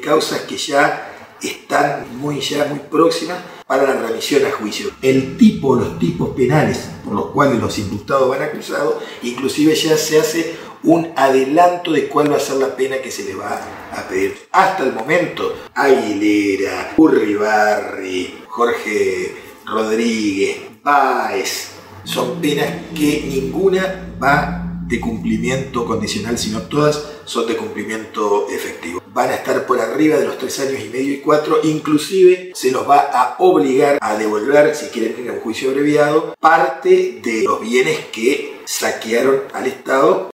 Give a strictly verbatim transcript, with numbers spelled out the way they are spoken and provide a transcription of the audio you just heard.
causas que ya están muy, ya muy próximas para la remisión a juicio. El tipo, los tipos penales por los cuales los imputados van acusados, inclusive ya se hace un adelanto de cuál va a ser la pena que se le va a pedir. Hasta el momento, Aguilera, Urribarri, Jorge Rodríguez, Báez, son penas que ninguna va de cumplimiento condicional, sino todas son de cumplimiento efectivo. Van a estar por arriba de los tres años y medio y cuatro, inclusive se los va a obligar a devolver, si quieren ir a un juicio abreviado, parte de los bienes que saquearon al Estado